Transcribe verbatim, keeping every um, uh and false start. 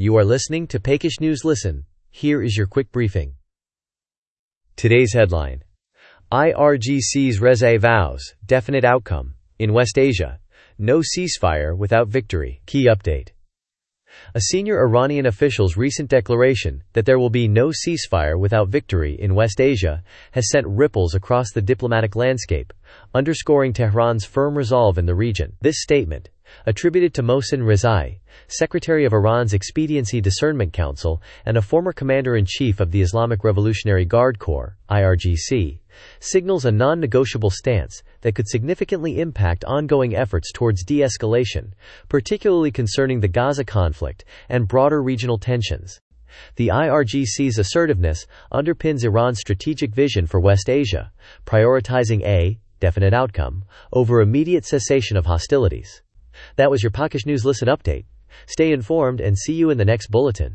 You are listening to Pekis News Listen. Here is your quick briefing. Today's headline: I R G C's Reza vows, definite outcome. In West Asia, no ceasefire without victory. Key update. A senior Iranian official's recent declaration that there will be no ceasefire without victory in West Asia has sent ripples across the diplomatic landscape, underscoring Tehran's firm resolve in the region. This statement, attributed to Mohsen Rezai, Secretary of Iran's Expediency Discernment Council and a former Commander-in-Chief of the Islamic Revolutionary Guard Corps, I R G C, signals a non-negotiable stance that could significantly impact ongoing efforts towards de-escalation, particularly concerning the Gaza conflict and broader regional tensions. The I R G C's assertiveness underpins Iran's strategic vision for West Asia, prioritizing a definite outcome over immediate cessation of hostilities. That was your Pekis News Listen update. Stay informed and see you in the next bulletin.